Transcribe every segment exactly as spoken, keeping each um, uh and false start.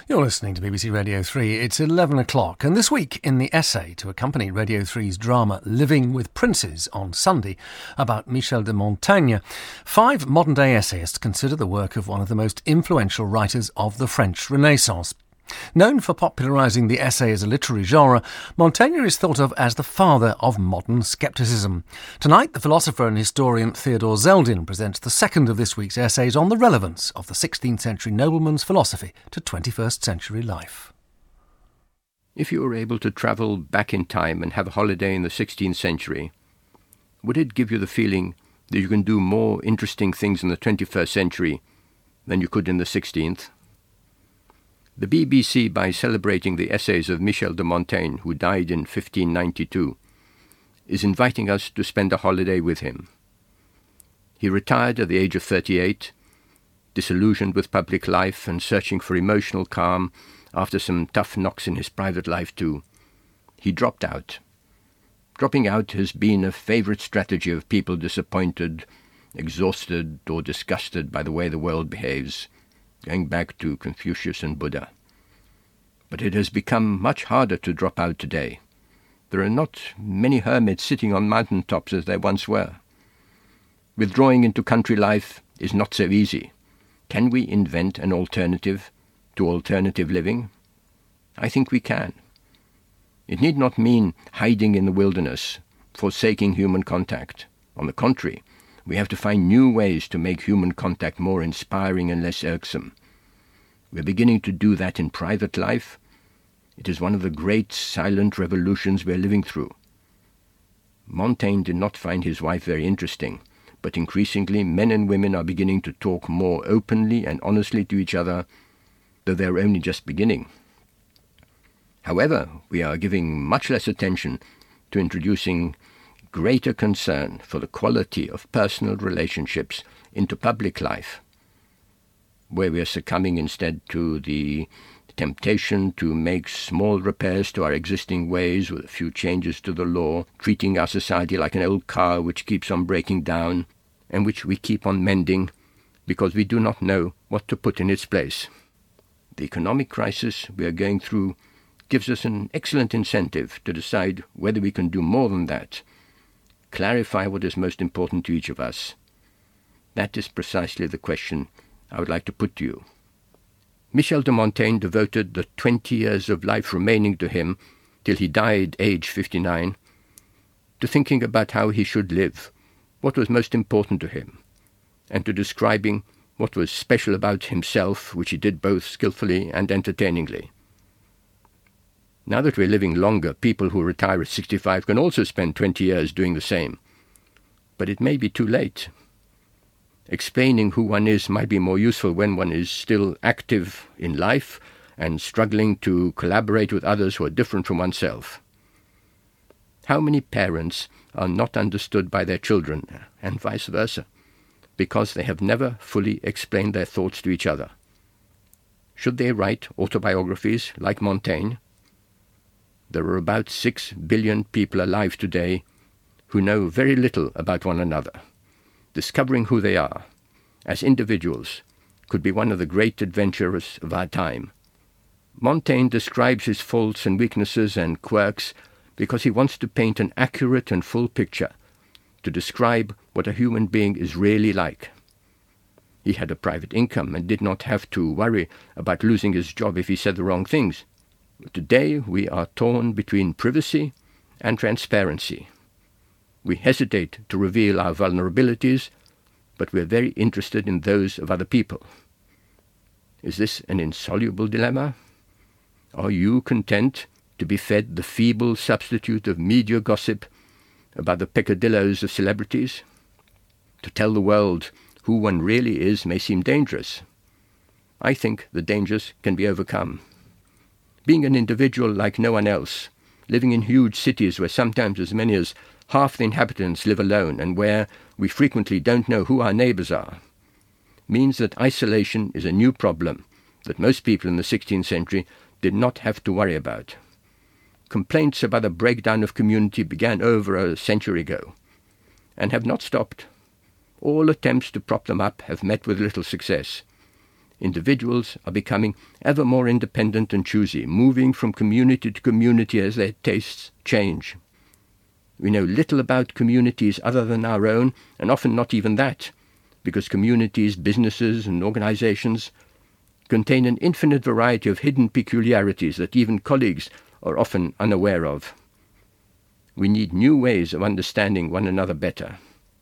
You're listening to B B C Radio three. It's eleven o'clock, and this week in the essay to accompany Radio three's drama Living with Princes on Sunday about Michel de Montaigne, five modern-day essayists consider the work of one of the most influential writers of the French Renaissance. Known for popularising the essay as a literary genre, Montaigne is thought of as the father of modern scepticism. Tonight, the philosopher and historian Theodore Zeldin presents the second of this week's essays on the relevance of the sixteenth century nobleman's philosophy to twenty-first century life. If you were able to travel back in time and have a holiday in the sixteenth century, would it give you the feeling that you can do more interesting things in the twenty-first century than you could in the sixteenth? The B B C, by celebrating the essays of Michel de Montaigne, who died in fifteen ninety-two, is inviting us to spend a holiday with him. He retired at the age of thirty-eight, disillusioned with public life and searching for emotional calm after some tough knocks in his private life too. He dropped out. Dropping out has been a favourite strategy of people disappointed, exhausted or disgusted by the way the world behaves, going back to Confucius and Buddha. But it has become much harder to drop out today. There are not many hermits sitting on mountain tops as there once were. Withdrawing into country life is not so easy. Can we invent an alternative to alternative living? I think we can. It need not mean hiding in the wilderness, forsaking human contact. On the contrary, we have to find new ways to make human contact more inspiring and less irksome. We're beginning to do that in private life. It is one of the great silent revolutions we're living through. Montaigne did not find his wife very interesting, but increasingly men and women are beginning to talk more openly and honestly to each other, though they're only just beginning. However, we are giving much less attention to introducing greater concern for the quality of personal relationships into public life, where we are succumbing instead to the temptation to make small repairs to our existing ways with a few changes to the law, treating our society like an old car which keeps on breaking down and which we keep on mending because we do not know what to put in its place. The economic crisis we are going through gives us an excellent incentive to decide whether we can do more than that, clarify what is most important to each of us. That is precisely the question I would like to put to you. Michel de Montaigne devoted the twenty years of life remaining to him, till he died aged fifty-nine, to thinking about how he should live, what was most important to him, and to describing what was special about himself, which he did both skillfully and entertainingly. Now that we're living longer, people who retire at sixty-five can also spend twenty years doing the same. But it may be too late. Explaining who one is might be more useful when one is still active in life and struggling to collaborate with others who are different from oneself. How many parents are not understood by their children, and vice versa, because they have never fully explained their thoughts to each other? Should they write autobiographies like Montaigne? There are about six billion people alive today who know very little about one another. Discovering who they are, as individuals, could be one of the great adventures of our time. Montaigne describes his faults and weaknesses and quirks because he wants to paint an accurate and full picture, to describe what a human being is really like. He had a private income and did not have to worry about losing his job if he said the wrong things. Today we are torn between privacy and transparency. We hesitate to reveal our vulnerabilities, but we are very interested in those of other people. Is this an insoluble dilemma? Are you content to be fed the feeble substitute of media gossip about the peccadilloes of celebrities? To tell the world who one really is may seem dangerous. I think the dangers can be overcome. Being an individual like no one else, living in huge cities where sometimes as many as half the inhabitants live alone and where we frequently don't know who our neighbours are, means that isolation is a new problem that most people in the sixteenth century did not have to worry about. Complaints about the breakdown of community began over a century ago and have not stopped. All attempts to prop them up have met with little success. Individuals are becoming ever more independent and choosy, moving from community to community as their tastes change. We know little about communities other than our own, and often not even that, because communities, businesses and organizations contain an infinite variety of hidden peculiarities that even colleagues are often unaware of. We need new ways of understanding one another better.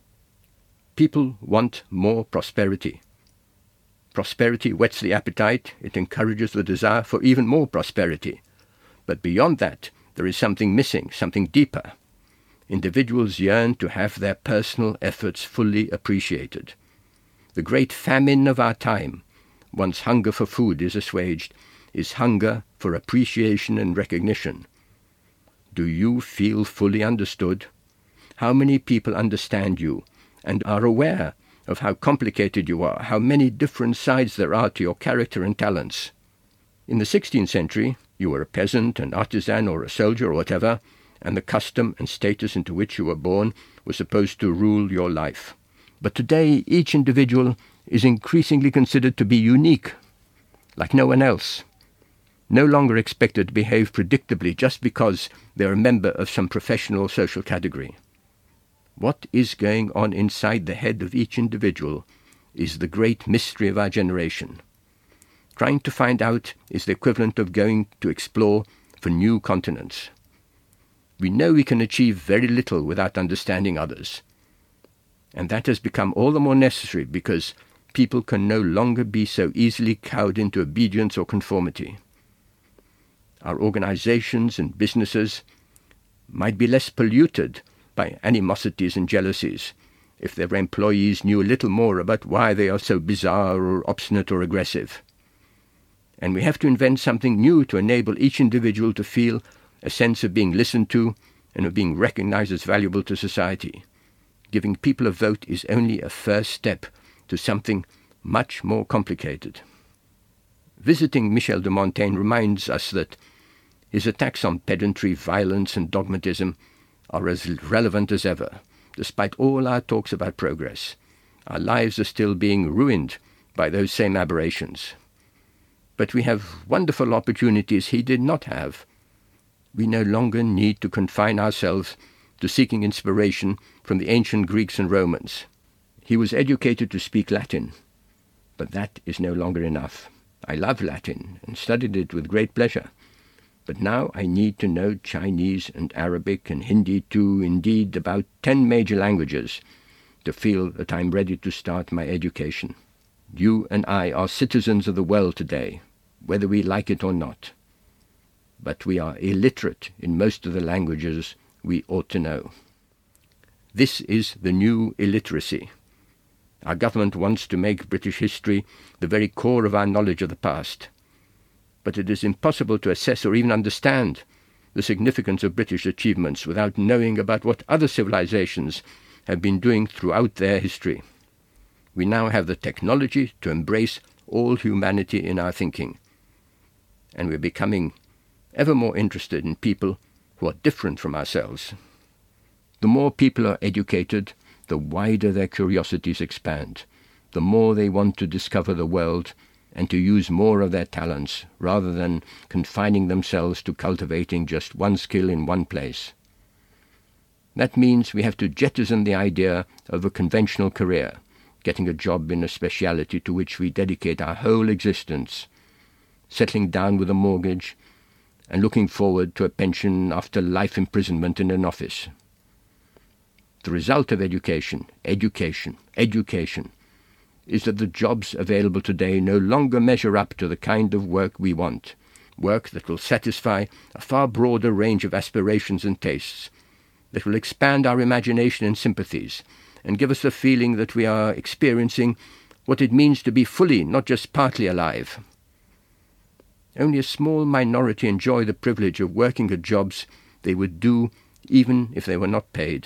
People want more prosperity. Prosperity whets the appetite, it encourages the desire for even more prosperity. But beyond that, there is something missing, something deeper. Individuals yearn to have their personal efforts fully appreciated. The great famine of our time, once hunger for food is assuaged, is hunger for appreciation and recognition. Do you feel fully understood? How many people understand you and are aware of how complicated you are, how many different sides there are to your character and talents? In the sixteenth century, you were a peasant, an artisan, or a soldier, or whatever, and the custom and status into which you were born was supposed to rule your life. But today, each individual is increasingly considered to be unique, like no one else, no longer expected to behave predictably just because they're a member of some professional or social category. What is going on inside the head of each individual is the great mystery of our generation. Trying to find out is the equivalent of going to explore for new continents. We know we can achieve very little without understanding others. And that has become all the more necessary because people can no longer be so easily cowed into obedience or conformity. Our organizations and businesses might be less polluted by animosities and jealousies if their employees knew a little more about why they are so bizarre or obstinate or aggressive. And we have to invent something new to enable each individual to feel a sense of being listened to and of being recognized as valuable to society. Giving people a vote is only a first step to something much more complicated. Visiting Michel de Montaigne reminds us that his attacks on pedantry, violence and dogmatism are as relevant as ever. Despite all our talks about progress, our lives are still being ruined by those same aberrations. But we have wonderful opportunities he did not have. We no longer need to confine ourselves to seeking inspiration from the ancient Greeks and Romans. He was educated to speak Latin, but that is no longer enough. I love Latin and studied it with great pleasure. But now I need to know Chinese and Arabic and Hindi too, indeed about ten major languages, to feel that I'm ready to start my education. You and I are citizens of the world today, whether we like it or not. But we are illiterate in most of the languages we ought to know. This is the new illiteracy. Our government wants to make British history the very core of our knowledge of the past. But it is impossible to assess or even understand the significance of British achievements without knowing about what other civilizations have been doing throughout their history. We now have the technology to embrace all humanity in our thinking, and we're becoming ever more interested in people who are different from ourselves. The more people are educated, the wider their curiosities expand, the more they want to discover the world and to use more of their talents, rather than confining themselves to cultivating just one skill in one place. That means we have to jettison the idea of a conventional career, getting a job in a speciality to which we dedicate our whole existence, settling down with a mortgage, and looking forward to a pension after life imprisonment in an office. The result of education, education, education, is that the jobs available today no longer measure up to the kind of work we want, work that will satisfy a far broader range of aspirations and tastes, that will expand our imagination and sympathies, and give us the feeling that we are experiencing what it means to be fully, not just partly alive. Only a small minority enjoy the privilege of working at jobs they would do even if they were not paid.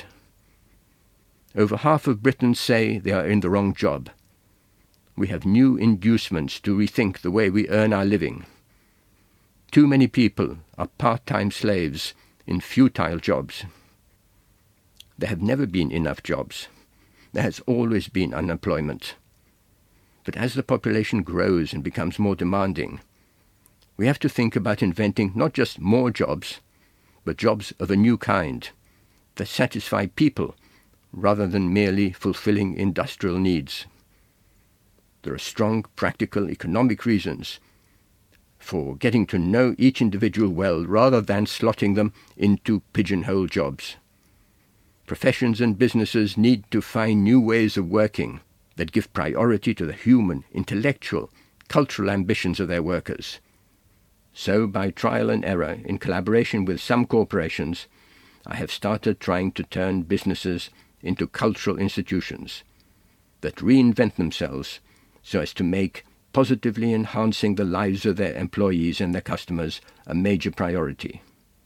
Over half of Britons say they are in the wrong job. We have new inducements to rethink the way we earn our living. Too many people are part-time slaves in futile jobs. There have never been enough jobs. There has always been unemployment. But as the population grows and becomes more demanding, we have to think about inventing not just more jobs, but jobs of a new kind that satisfy people rather than merely fulfilling industrial needs. There are strong practical economic reasons for getting to know each individual well rather than slotting them into pigeonhole jobs. Professions and businesses need to find new ways of working that give priority to the human, intellectual, cultural ambitions of their workers. So, by trial and error, in collaboration with some corporations, I have started trying to turn businesses into cultural institutions that reinvent themselves so as to make positively enhancing the lives of their employees and their customers a major priority.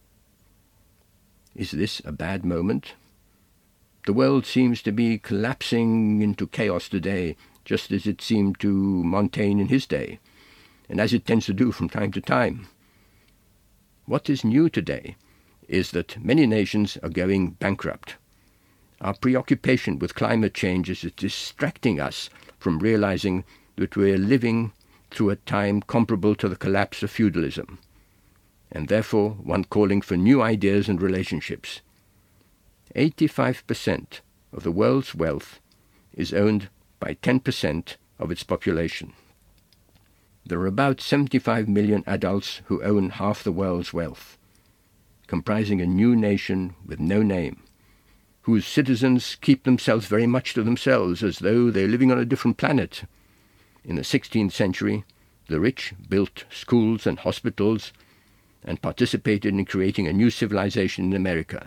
Is this a bad moment? The world seems to be collapsing into chaos today, just as it seemed to Montaigne in his day, and as it tends to do from time to time. What is new today is that many nations are going bankrupt. Our preoccupation with climate change is distracting us from realizing that we are living through a time comparable to the collapse of feudalism, and therefore one calling for new ideas and relationships. eighty-five percent of the world's wealth is owned by ten percent of its population. There are about seventy-five million adults who own half the world's wealth, comprising a new nation with no name, whose citizens keep themselves very much to themselves as though they're living on a different planet. In the sixteenth century, the rich built schools and hospitals and participated in creating a new civilization in America.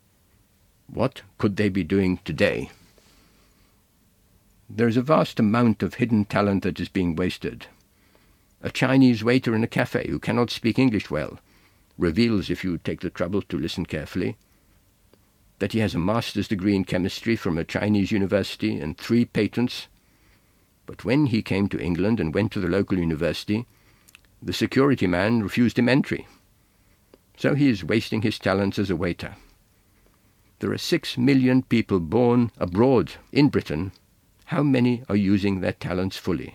What could they be doing today? There is a vast amount of hidden talent that is being wasted. A Chinese waiter in a cafe who cannot speak English well reveals, if you take the trouble to listen carefully, that he has a master's degree in chemistry from a Chinese university and three patents. But when he came to England and went to the local university, the security man refused him entry. So he is wasting his talents as a waiter. There are six million people born abroad in Britain. How many are using their talents fully?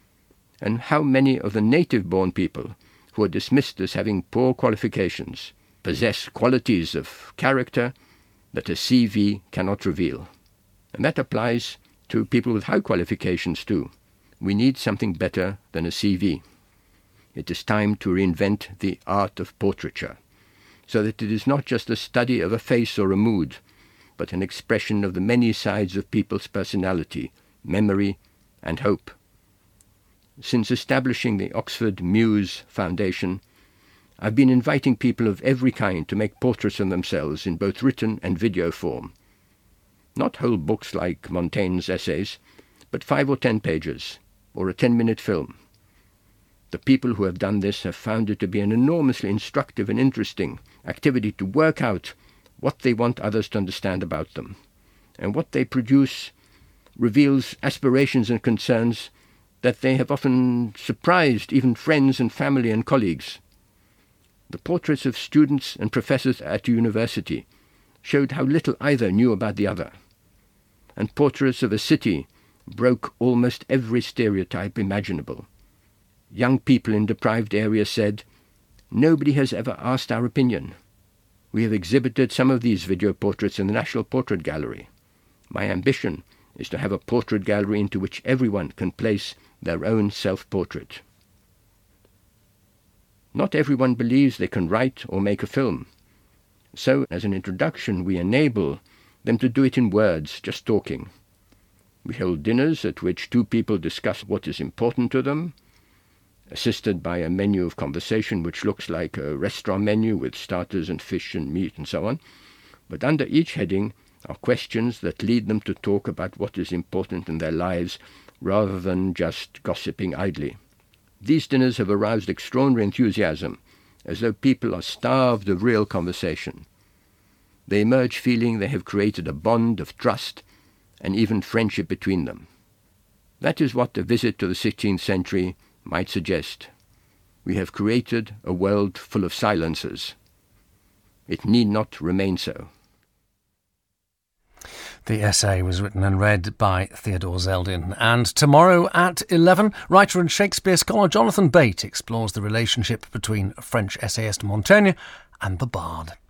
And how many of the native-born people who are dismissed as having poor qualifications possess qualities of character that a C V cannot reveal? And that applies to people with high qualifications too. We need something better than a C V. It is time to reinvent the art of portraiture, so that it is not just a study of a face or a mood, but an expression of the many sides of people's personality, memory, and hope. Since establishing the Oxford Muse Foundation, I've been inviting people of every kind to make portraits of themselves in both written and video form. Not whole books like Montaigne's essays, but five or ten pages, or a ten-minute film. The people who have done this have found it to be an enormously instructive and interesting activity to work out what they want others to understand about them. And what they produce reveals aspirations and concerns that they have often surprised even friends and family and colleagues. The portraits of students and professors at university showed how little either knew about the other. And portraits of a city broke almost every stereotype imaginable. Young people in deprived areas said, "Nobody has ever asked our opinion." We have exhibited some of these video portraits in the National Portrait Gallery. My ambition is to have a portrait gallery into which everyone can place their own self-portrait. Not everyone believes they can write or make a film. So, as an introduction, we enable them to do it in words, just talking. We hold dinners at which two people discuss what is important to them, assisted by a menu of conversation which looks like a restaurant menu with starters and fish and meat and so on. But under each heading are questions that lead them to talk about what is important in their lives rather than just gossiping idly. These dinners have aroused extraordinary enthusiasm, as though people are starved of real conversation. They emerge feeling they have created a bond of trust and even friendship between them. That is what a visit to the sixteenth century might suggest. We have created a world full of silences. It need not remain so. The essay was written and read by Theodore Zeldin. And tomorrow at eleven, writer and Shakespeare scholar Jonathan Bate explores the relationship between French essayist Montaigne and the Bard.